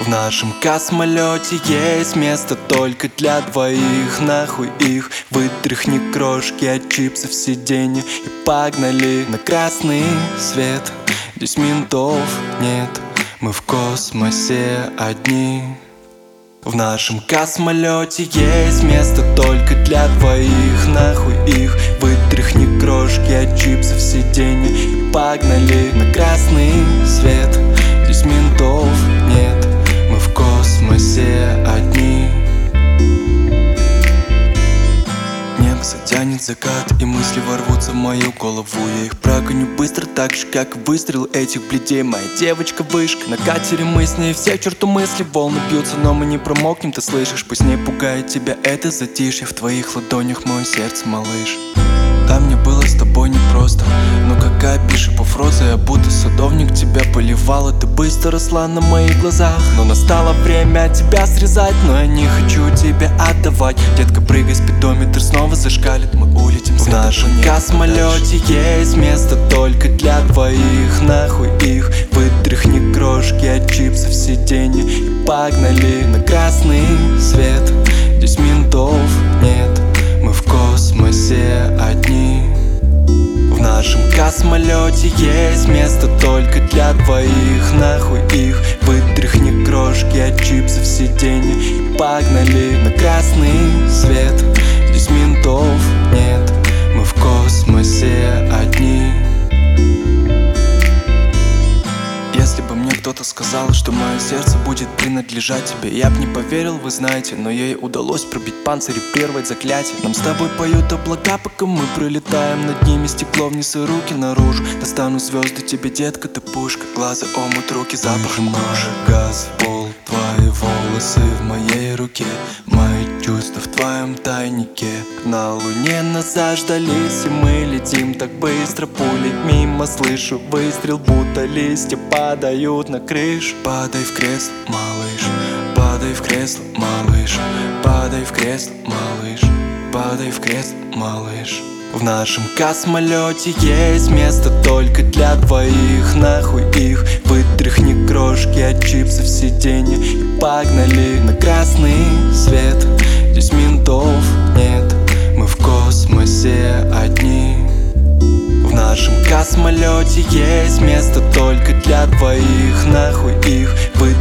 В нашем космолете есть место только для двоих. Нахуй их, вытряхни крошки от чипсов сиденья и погнали на красный свет. Здесь ментов нет, мы в космосе одни. В нашем космолете есть место только для двоих. Нахуй их, вытряхни крошки от чипсов сиденья и погнали на красный свет. Здесь ментов нет, мы в космосе одни. Небо затянет закат, и мысли ворвутся в мою голову. Я их прогоню быстро, так же, как выстрел этих бледей. Моя девочка вышка, на катере мы с ней все к черту мысли. Волны бьются, но мы не промокнем, ты слышишь? Пусть не пугает тебя это затишье. В твоих ладонях мое сердце, малыш. Да, мне было с тобой непросто, но какая Бишопов роза. Я будто садовник тебя поливала, ты быстро росла на моих глазах. Но настало время тебя срезать, но я не хочу тебя отдавать. Детка, прыгай, спидометр снова зашкалит, мы улетим. В нашем космолете есть место только для двоих. Нахуй их, вытряхни крошки от чипсов сиденья и погнали на красный свет. Здесь ментов нет, мы в космосе одни. В нашем космолете есть место только для двоих. Нахуй их, вытряхни крошки от чипсов сиденья и погнали на красный свет. Здесь ментов нет, мы в космосе одни. Если бы мне кто-то сказал, что мое сердце будет принадлежать тебе, я б не поверил, вы знаете. Но ей удалось пробить панцирь и прервать заклятие. Нам с тобой поют облака, пока мы пролетаем над ними. Стекло вниз и руки наружу. Достану звезды тебе, детка, ты пушка. Глаза омут, руки запахом кожи. Газ в пол, твои волосы в моей руке. Мои чувства в твоем тайнике. На луне нас заждались, и мы летим так быстро. Пули мимо, слышу выстрел, будто листья падают на крышу. Падай в кресло, малыш, падай в кресло, малыш, падай в кресло, малыш, падай в кресло, малыш. В нашем космолете есть место только для двоих. Нахуй их, вытряхни крошки от чипсов сиденья и погнали на красный свет. Здесь ментов нет, мы в космосе одни. В нашем космолете есть место только для двоих. Нахуй их,